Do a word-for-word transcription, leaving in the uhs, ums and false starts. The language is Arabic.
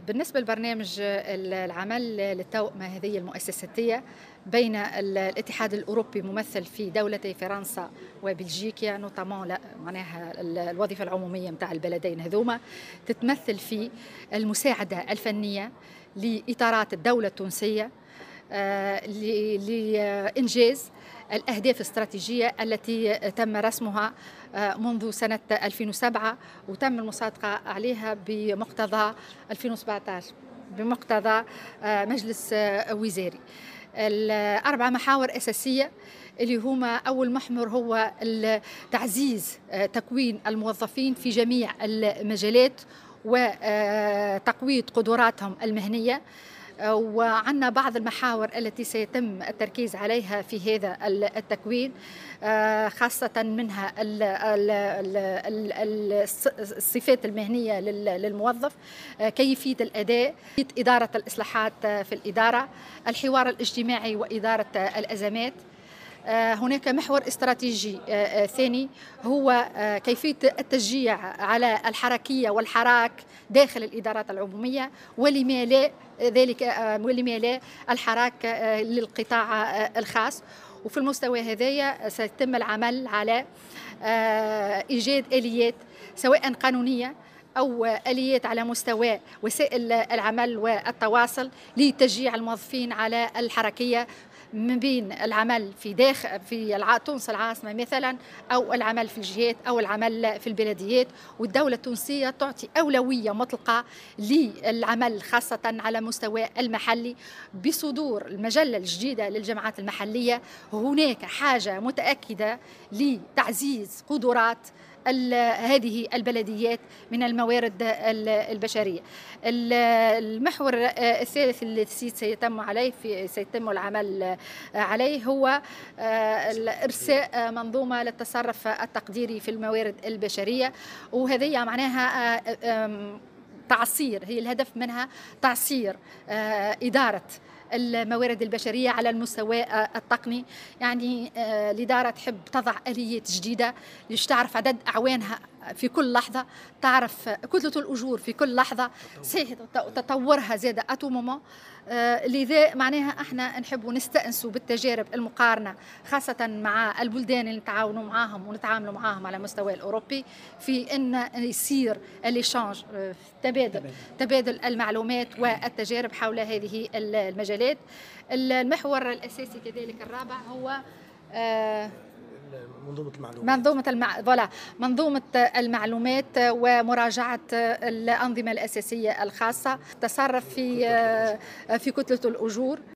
بالنسبة لبرنامج العمل للتوأمة هذه المؤسساتية بين الاتحاد الأوروبي ممثل في دولتي فرنسا وبلجيكا نوتامون معناها الوظيفة العمومية متاع البلدين هذوما تتمثل في المساعدة الفنية لإطارات الدولة التونسية آه، لإنجاز الأهداف الاستراتيجية التي تم رسمها آه، منذ سنة ألفين وسبعة وتم المصادقة عليها بمقتضى ألفين وسبعة عشر بمقتضى آه، مجلس آه، وزاري. الأربع محاور أساسية اللي هما أول محور هو تعزيز آه، تكوين الموظفين في جميع المجالات وتقوية قدراتهم المهنية، وعندنا بعض المحاور التي سيتم التركيز عليها في هذا التكوين، خاصة منها الصفات المهنية للموظف، كيفية الأداء، إدارة الإصلاحات في الإدارة، الحوار الاجتماعي وإدارة الأزمات. هناك محور استراتيجي ثاني هو كيفية التشجيع على الحركية والحراك داخل الإدارات العمومية، ولما لا ذلك ولما لا الحراك للقطاع الخاص. وفي المستوى هذايا سيتم العمل على إيجاد آليات سواء قانونية أو آليات على مستوى وسائل العمل والتواصل لتشجيع الموظفين على الحركية من بين العمل في داخل في تونس العاصمة مثلا، أو العمل في الجهات أو العمل في البلديات. والدولة التونسية تعطي أولوية مطلقة للعمل خاصة على مستوى المحلي. بصدور المجلة الجديدة للجامعات المحلية هناك حاجة متأكدة لتعزيز قدرات هذه البلديات من الموارد البشرية. المحور الثالث الذي سيتم عليه في سيتم العمل عليه هو إرساء منظومة للتصرف التقديري في الموارد البشرية، وهذه معناها تعصير، هي الهدف منها تعصير إدارة الموارد البشرية على المستوى التقني. يعني الإدارة تحب تضع آليات جديدة ليش تعرف عدد أعوانها في كل لحظة، تعرف كتلة الأجور في كل لحظة، تطورها زاد أتومومون. آه لذا معناها احنا نحب نستأنسوا بالتجارب المقارنة خاصة مع البلدان اللي نتعاونوا معاهم ونتعاملوا معاهم على مستوى الأوروبي في أن يصير الإيشانج، تبادل تبادل المعلومات والتجارب حول هذه المجالات. المحور الأساسي كذلك الرابع هو آه منظومة المعلومات منظومة المع... فوالا منظومة المعلومات ومراجعة الأنظمة الأساسية الخاصة، تصرف في في كتلة الأجور.